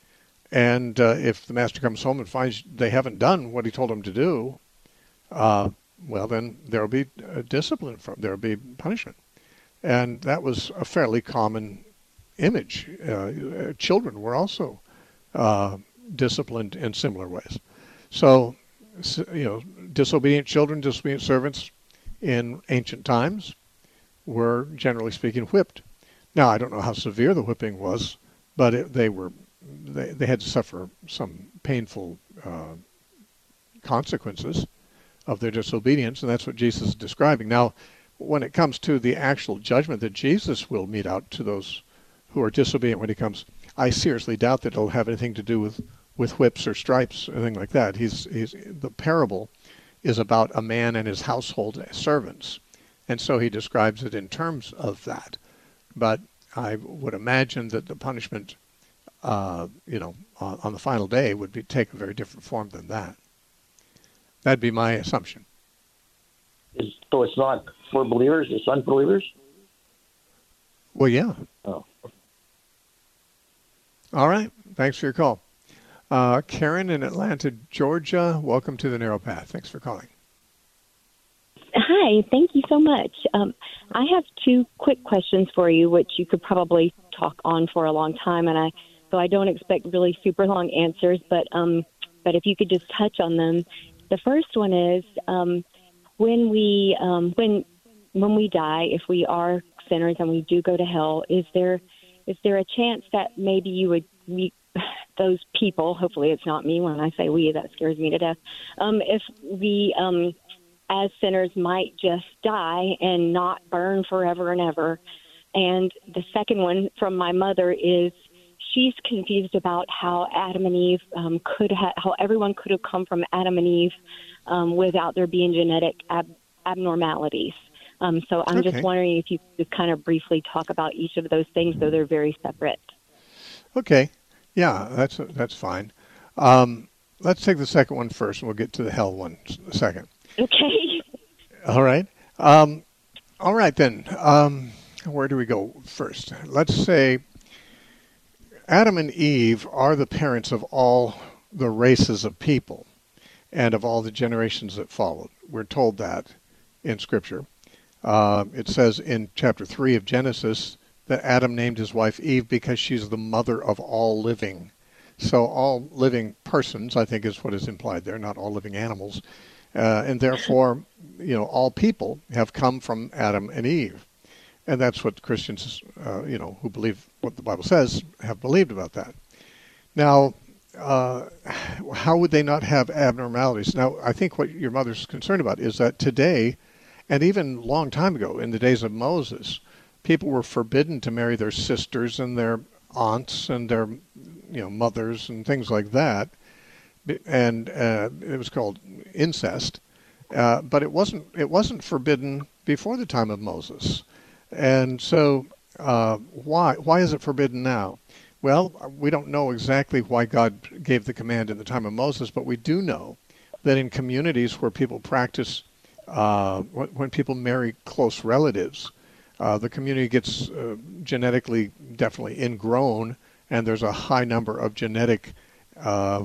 And uh, if the master comes home and finds they haven't done what he told them to do, uh, well, then there will be uh, discipline from there will be punishment. And that was a fairly common image. Uh, children were also uh, disciplined in similar ways. So, you know, disobedient children, disobedient servants in ancient times were, generally speaking, whipped. Now, I don't know how severe the whipping was, but it, they were they, they had to suffer some painful uh, consequences of their disobedience, and that's what Jesus is describing. Now, when it comes to the actual judgment that Jesus will mete out to those who are disobedient when he comes, I seriously doubt that it'll have anything to do with, with whips or stripes or anything like that. He's, he's, the parable is about a man and his household servants, and so he describes it in terms of that. But I would imagine that the punishment, uh, you know, on, on the final day would be take a very different form than that. That'd be my assumption. Is, so it's not for believers, it's unbelievers? Well, yeah. Oh. All right. Thanks for your call. Uh, Karen in Atlanta, Georgia, welcome to the Narrow Path. Thanks for calling. Hi, thank you so much. Um, I have two quick questions for you, which you could probably talk on for a long time, and I so I don't expect really super long answers, but um, but if you could just touch on them. The first one is um, when we um, when when we die, if we are sinners and we do go to hell, is there is there a chance that maybe you would meet those people? Hopefully, it's not me. When I say we, that scares me to death. Um, if we um, as sinners might just die and not burn forever and ever. And the second one from my mother is she's confused about how Adam and Eve um, could have, how everyone could have come from Adam and Eve um, without there being genetic ab- abnormalities. Um, so I'm Okay. just wondering if you could kind of briefly talk about each of those things, though they're very separate. Okay. Yeah, that's that's fine. Um, let's take the second one first, and we'll get to the hell one second. Okay. All right. Um, all right, then. Um, where do we go first? Let's say Adam and Eve are the parents of all the races of people and of all the generations that followed. We're told that in Scripture. Uh, it says in chapter three of Genesis that Adam named his wife Eve because she's the mother of all living. So all living persons, I think, is what is implied there, not all living animals. Uh, and therefore, you know, all people have come from Adam and Eve. And that's what Christians, uh, you know, who believe what the Bible says, have believed about that. Now, uh, how would they not have abnormalities? Now, I think what your mother's concerned about is that today, and even a long time ago, in the days of Moses, people were forbidden to marry their sisters and their aunts and their, you know, mothers and things like that. And uh, it was called incest. Uh, but it wasn't it wasn't forbidden before the time of Moses. And so uh, why why is it forbidden now? Well, we don't know exactly why God gave the command in the time of Moses, but we do know that in communities where people practice, uh, when people marry close relatives, uh, the community gets uh, genetically definitely ingrown, and there's a high number of genetic uh,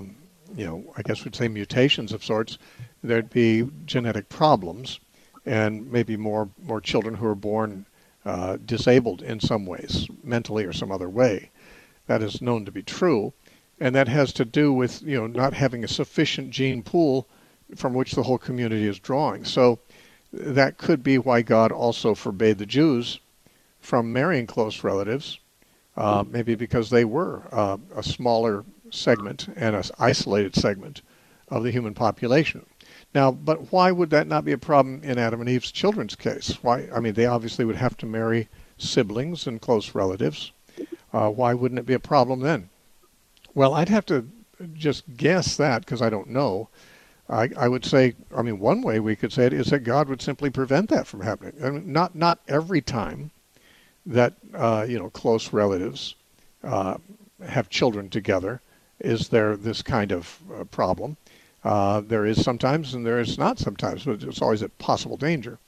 you know, I guess we'd say mutations of sorts, there'd be genetic problems, and maybe more more children who are born uh, disabled in some ways, mentally or some other way. That is known to be true, and that has to do with, you know, not having a sufficient gene pool from which the whole community is drawing. So that could be why God also forbade the Jews from marrying close relatives, uh, maybe because they were uh, a smaller segment and an isolated segment of the human population. Now, but why would that not be a problem in Adam and Eve's children's case? Why? I mean, they obviously would have to marry siblings and close relatives. Uh, why wouldn't it be a problem then? Well, I'd have to just guess that because I don't know. I, I would say, I mean, one way we could say it is that God would simply prevent that from happening. I mean, not not every time that uh, you know close relatives uh, have children together is there this kind of uh, problem. Uh, there is sometimes, and there is not sometimes, but it's always a possible danger.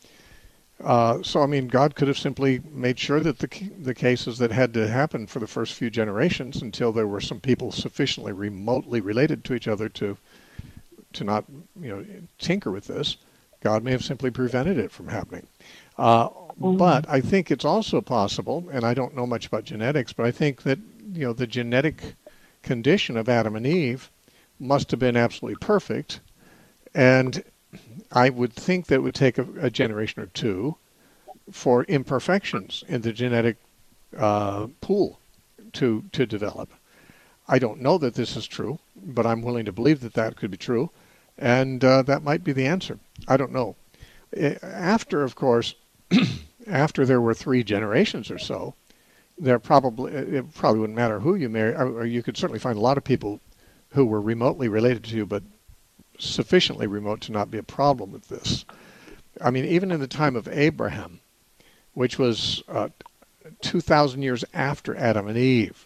Uh, so, I mean, God could have simply made sure that the the cases that had to happen for the first few generations, until there were some people sufficiently remotely related to each other to to not, you know, tinker with this, God may have simply prevented it from happening. Uh, mm-hmm. But I think it's also possible, and I don't know much about genetics, but I think that, you know, the genetic condition of Adam and Eve must have been absolutely perfect, and I would think that it would take a, a generation or two for imperfections in the genetic uh, pool to to develop. I don't know that this is true, but I'm willing to believe that that could be true, and uh, that might be the answer. I don't know. After, of course, after there were three generations or so, there probably it probably wouldn't matter who you marry, or you could certainly find a lot of people who were remotely related to you, but sufficiently remote to not be a problem with this. I mean, even in the time of Abraham, which was uh, two thousand years after Adam and Eve,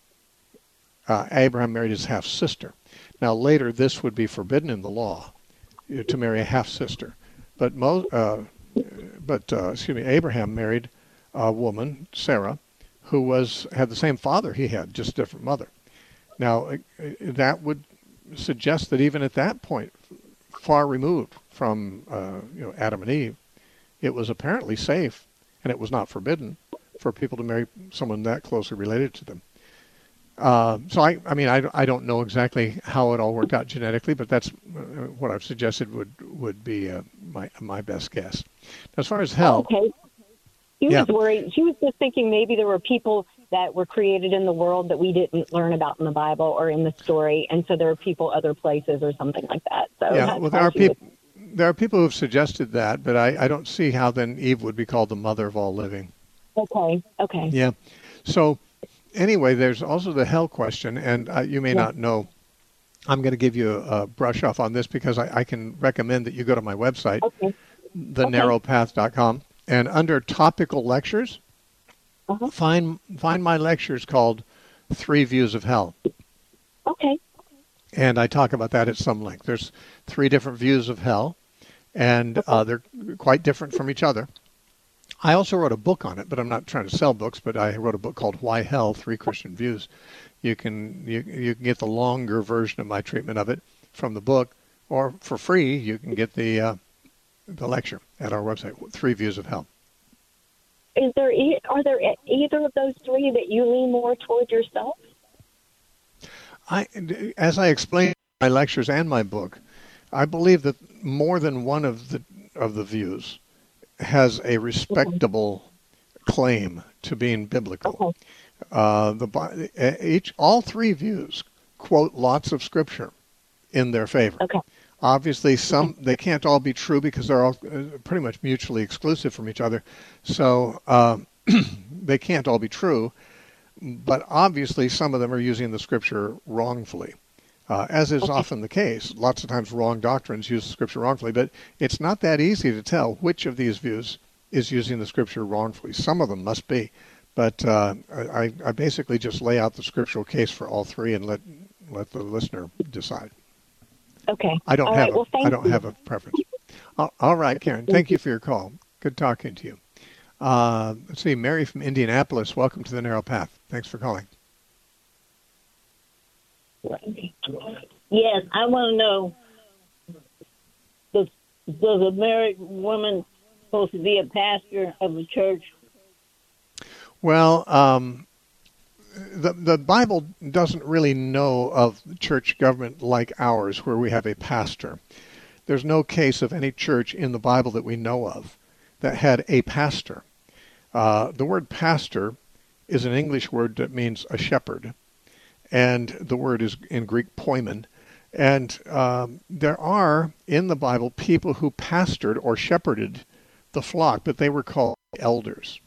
uh, Abraham married his half-sister. Now, later, this would be forbidden in the law, you know, to marry a half-sister. But, Mo, uh, but uh, excuse me, Abraham married a woman, Sarah, who was had the same father he had, just a different mother. Now, that would suggest that even at that point, far removed from uh, you know Adam and Eve, it was apparently safe, and it was not forbidden for people to marry someone that closely related to them. Uh, so I, I mean, I, I don't know exactly how it all worked out genetically, but that's uh, what I've suggested would would be uh, my my best guess. As far as hell, okay. She yeah. was worried. She was just thinking maybe there were people that were created in the world that we didn't learn about in the Bible or in the story, and so there are people other places or something like that. So yeah, well, there are people. There are people who have suggested that, but I, I don't see how then Eve would be called the mother of all living. Okay. Okay. Yeah. So anyway, there's also the hell question, and uh, you may yeah. not know. I'm going to give you a, a brush off on this because I, I can recommend that you go to my website, okay. the narrow path dot com, and under topical lectures, uh-huh. find find my lectures called Three Views of Hell. Okay. And I talk about that at some length. There's three different views of hell, and uh, they're quite different from each other. I also wrote a book on it, but I'm not trying to sell books, but I wrote a book called Why Hell? Three Christian Views. You can you, you can get the longer version of my treatment of it from the book, or for free, you can get the uh, the lecture at our website, Three Views of Hell. Is there e- are there either of those three that you lean more toward yourself? I, as I explain in my lectures and my book, I believe that more than one of the of the views has a respectable okay. claim to being biblical. Okay. Uh, the each all three views quote lots of scripture in their favor. Okay. Obviously, some okay. they can't all be true because they're all pretty much mutually exclusive from each other. So uh, they can't all be true. But obviously, some of them are using the scripture wrongfully, uh, as is okay. often the case. Lots of times, wrong doctrines use the scripture wrongfully, but it's not that easy to tell which of these views is using the scripture wrongfully. Some of them must be, but uh, I, I basically just lay out the scriptural case for all three and let let the listener decide. Okay. I don't all have right. a, well, thank I don't you. have a preference. All, all right, Karen. Thank, thank you for your call. Good talking to you. Uh, let's see, Mary from Indianapolis. Welcome to the Narrow Path. Thanks for calling. Yeah, Yes, I want to know, does, does a married woman supposed to be a pastor of a church? Well, um, the the Bible doesn't really know of church government like ours, where we have a pastor. There's no case of any church in the Bible that we know of that had a pastor. Uh, the word pastor is an English word that means a shepherd, and the word is in Greek poimen. And um, there are in the Bible people who pastored or shepherded the flock, but they were called elders.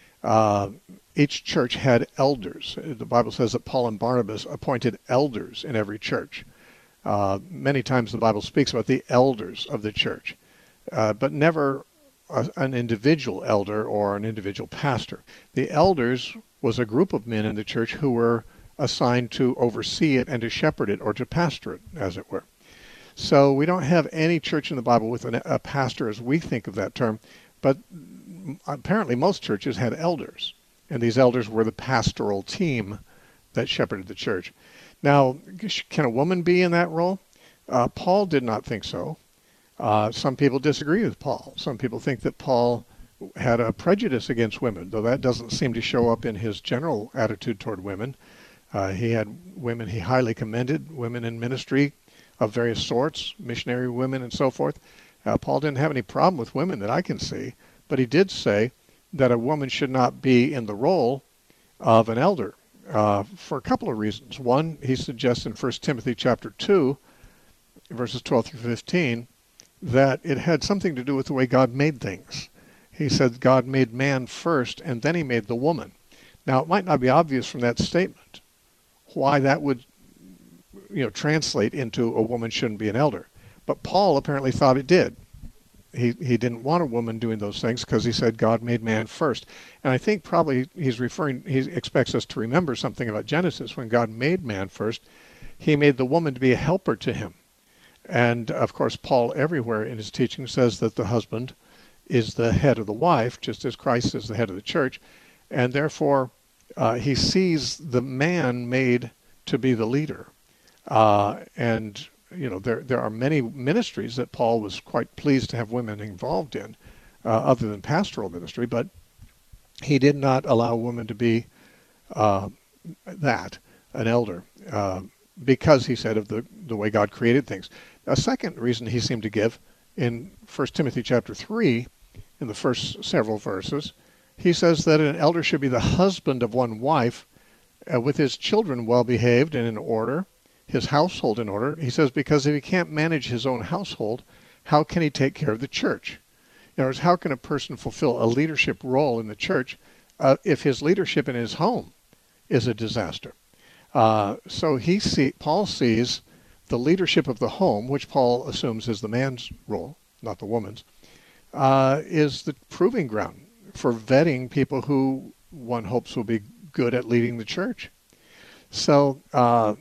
Uh, each church had elders. The Bible says that Paul and Barnabas appointed elders in every church. Uh, many times the Bible speaks about the elders of the church, uh, but never a, an individual elder or an individual pastor. The elders was a group of men in the church who were assigned to oversee it and to shepherd it, or to pastor it, as it were. So we don't have any church in the Bible with an, a pastor as we think of that term, but apparently most churches had elders, and these elders were the pastoral team that shepherded the church. Now, can a woman be in that role? Uh, Paul did not think so. Uh, some people disagree with Paul. Some people think that Paul had a prejudice against women, though that doesn't seem to show up in his general attitude toward women. Uh, he had women he highly commended, women in ministry of various sorts, missionary women and so forth. Uh, Paul didn't have any problem with women that I can see, but he did say that a woman should not be in the role of an elder uh, for a couple of reasons. One, he suggests in First Timothy chapter two, verses twelve through fifteen, that it had something to do with the way God made things. He said God made man first, and then he made the woman. Now, it might not be obvious from that statement why that would, you know, translate into a woman shouldn't be an elder. But Paul apparently thought it did. He he didn't want a woman doing those things because he said God made man first. And I think probably he's referring, he expects us to remember something about Genesis. When God made man first, he made the woman to be a helper to him. And of course, Paul everywhere in his teaching says that the husband is the head of the wife, just as Christ is the head of the church. And therefore, uh, he sees the man made to be the leader. Uh, and you know, there there are many ministries that Paul was quite pleased to have women involved in, uh, other than pastoral ministry, but he did not allow a woman to be uh, that, an elder, uh, because he said of the, the way God created things. A second reason he seemed to give in First Timothy chapter three, in the first several verses, he says that an elder should be the husband of one wife, uh, with his children well behaved and in order, his household in order. He says, because if he can't manage his own household, how can he take care of the church? In other words, how can a person fulfill a leadership role in the church uh, if his leadership in his home is a disaster? Uh, so he see, Paul sees the leadership of the home, which Paul assumes is the man's role, not the woman's, uh, is the proving ground for vetting people who one hopes will be good at leading the church. So, uh,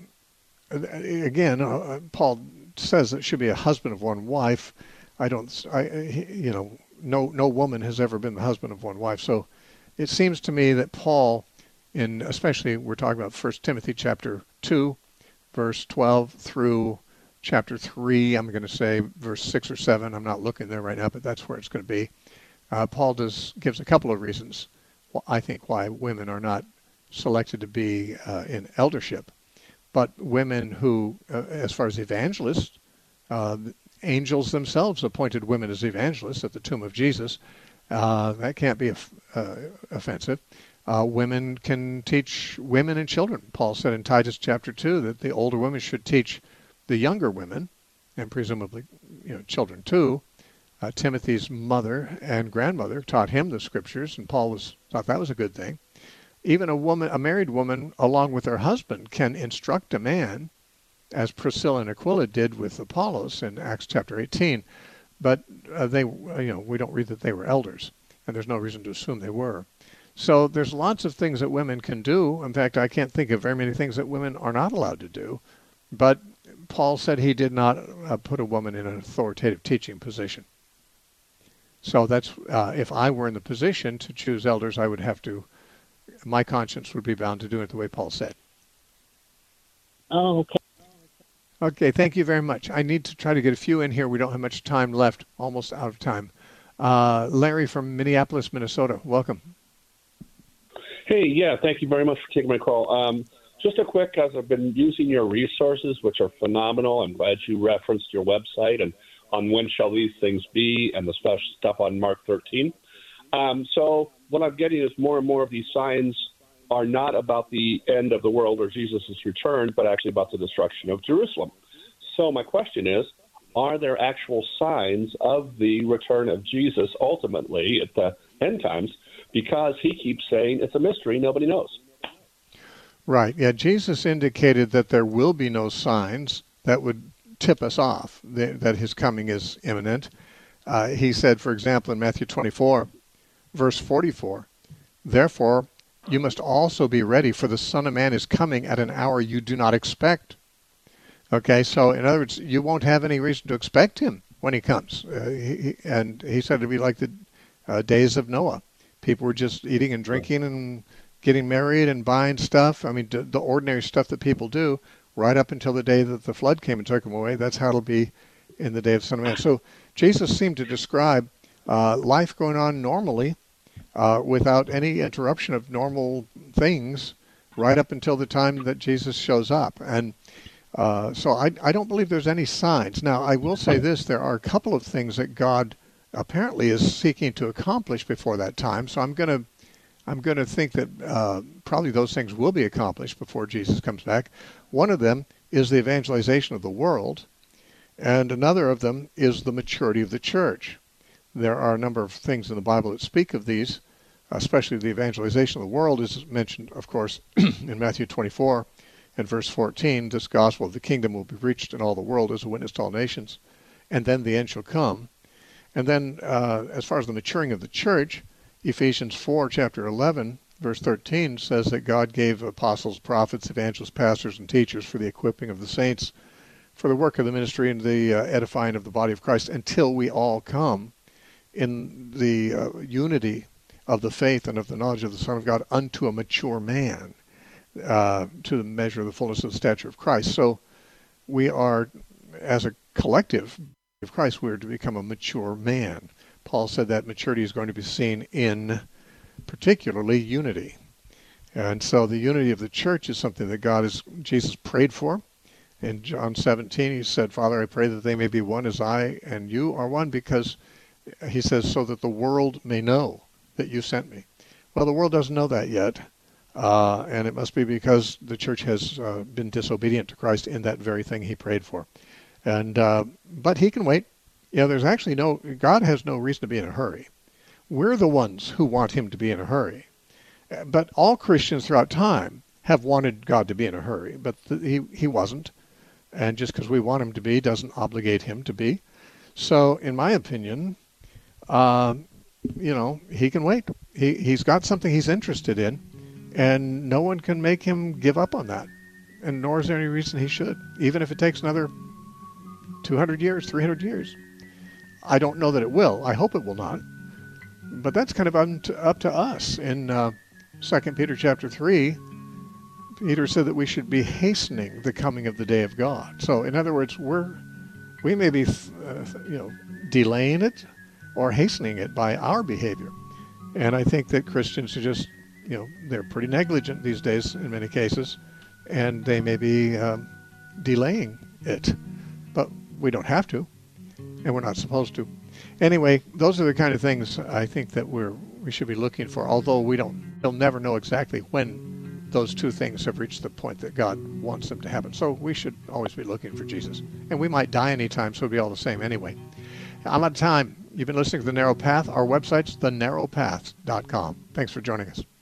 again, uh, Paul says it should be a husband of one wife. I don't, I, you know, no, no woman has ever been the husband of one wife. So it seems to me that Paul, in especially we're talking about First Timothy chapter two, verse twelve through chapter three, I'm going to say verse six or seven. I'm not looking there right now, but that's where it's going to be. Uh, Paul does gives a couple of reasons, I think, why women are not selected to be uh, in eldership. But women who, uh, as far as evangelists, uh, angels themselves appointed women as evangelists at the tomb of Jesus. Uh, that can't be uh, offensive. Uh, women can teach women and children. Paul said in Titus chapter two that the older women should teach the younger women, and presumably, you know, children too. Uh, Timothy's mother and grandmother taught him the scriptures, and Paul was thought that was a good thing. Even a woman, a married woman, along with her husband, can instruct a man, as Priscilla and Aquila did with Apollos in Acts chapter eighteen. But uh, they, you know, we don't read that they were elders, and there's no reason to assume they were. So there's lots of things that women can do. In fact, I can't think of very many things that women are not allowed to do. But Paul said he did not uh, put a woman in an authoritative teaching position. So that's uh, if I were in the position to choose elders, I would have to. My conscience would be bound to do it the way Paul said. Oh, okay. Okay, thank you very much. I need to try to get a few in here. We don't have much time left, almost out of time. Uh, Larry from Minneapolis, Minnesota, welcome. Hey, yeah, thank you very much for taking my call. Um, just a quick, as I've been using your resources, which are phenomenal. I'm glad you referenced your website and on when shall these things be and the special stuff on Mark thirteen. Um, so what I'm getting is more and more of these signs are not about the end of the world or Jesus' return, but actually about the destruction of Jerusalem. So my question is, are there actual signs of the return of Jesus ultimately at the end times? Because he keeps saying it's a mystery, nobody knows. Right. Yeah, Jesus indicated that there will be no signs that would tip us off, that his coming is imminent. Uh, he said, for example, in Matthew twenty-four, verse forty-four, therefore you must also be ready, for the Son of Man is coming at an hour you do not expect. Okay, so in other words, you won't have any reason to expect him when he comes. Uh, he, and he said it'd be like the uh, days of Noah. People were just eating and drinking and getting married and buying stuff. I mean, d- the ordinary stuff that people do right up until the day that the flood came and took them away. That's how it'll be in the day of the Son of Man. So Jesus seemed to describe uh, life going on normally uh, without any interruption of normal things right up until the time that Jesus shows up. And uh, so I, I don't believe there's any signs. Now, I will say this. There are a couple of things that God apparently is seeking to accomplish before that time. So I'm going to I'm going to think that uh, probably those things will be accomplished before Jesus comes back. One of them is the evangelization of the world, and another of them is the maturity of the church. There are a number of things in the Bible that speak of these, especially the evangelization of the world is mentioned, of course, in Matthew twenty-four and verse fourteen. This gospel of the kingdom will be preached in all the world as a witness to all nations, and then the end shall come. And then uh, as far as the maturing of the church, Ephesians four, chapter eleven, verse thirteen says that God gave apostles, prophets, evangelists, pastors, and teachers for the equipping of the saints, for the work of the ministry and the uh, edifying of the body of Christ, until we all come in the uh, unity of the faith and of the knowledge of the Son of God unto a mature man, uh, to the measure of the fullness of the stature of Christ. So we are, as a collective of Christ, we are to become a mature man. Paul said that maturity is going to be seen in particularly unity. And so the unity of the church is something that God is, Jesus prayed for. In John seventeen, he said, Father, I pray that they may be one as I and you are one, because he says, so that the world may know that you sent me. Well, the world doesn't know that yet. Uh, and it must be because the church has uh, been disobedient to Christ in that very thing he prayed for. And uh, but he can wait. You know, there's actually no, God has no reason to be in a hurry. We're the ones who want him to be in a hurry. But all Christians throughout time have wanted God to be in a hurry, but th- he, he wasn't. And just because we want him to be doesn't obligate him to be. So, in my opinion, uh, you know, he can wait. He, he's got something he's interested in, and no one can make him give up on that. And nor is there any reason he should, even if it takes another two hundred years, three hundred years. I don't know that it will. I hope it will not. But that's kind of up to, up to us. In uh, Second Peter chapter three, Peter said that we should be hastening the coming of the day of God. So, in other words, we're we may be, uh, you know, delaying it or hastening it by our behavior. And I think that Christians are just, you know, they're pretty negligent these days in many cases, and they may be um, delaying it. But we don't have to, and we're not supposed to. Anyway, those are the kind of things I think that we're we should be looking for, although we don't, we'll never know exactly when those two things have reached the point that God wants them to happen. So we should always be looking for Jesus. And we might die anytime, so it'll be all the same anyway. I'm out of time. You've been listening to The Narrow Path. Our website's the narrow path dot com. Thanks for joining us.